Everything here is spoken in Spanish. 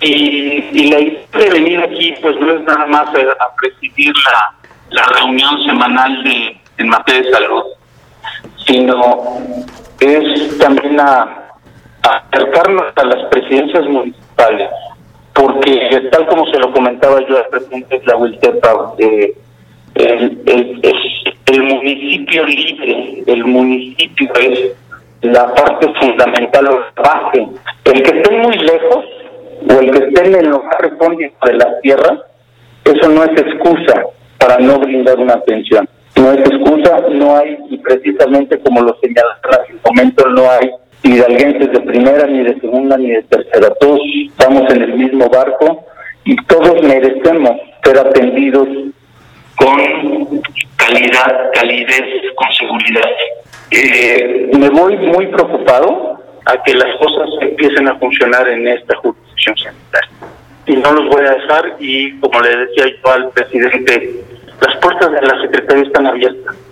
Y la idea de venir aquí pues no es nada más a presidir la reunión semanal en materia de salud, sino es también a acercarnos a las presidencias municipales, porque tal como se lo comentaba yo al presidente Tlahueltepa, el municipio libre, el municipio es la parte fundamental o la base. El que esté muy lejos o el que esté en el lugar recóndito de la tierra, eso no es excusa para no brindar una atención. No es excusa, no hay, y precisamente como lo señalaba hace un momento, no hay hidalguenses de primera, ni de segunda, ni de tercera. Todos estamos en el mismo barco y todos merecemos ser atendidos con calidez, con seguridad. Me voy muy preocupado a que las cosas empiecen a funcionar en esta jurisdicción sanitaria. Y no los voy a dejar, y como le decía yo al presidente, las puertas de la Secretaría están abiertas.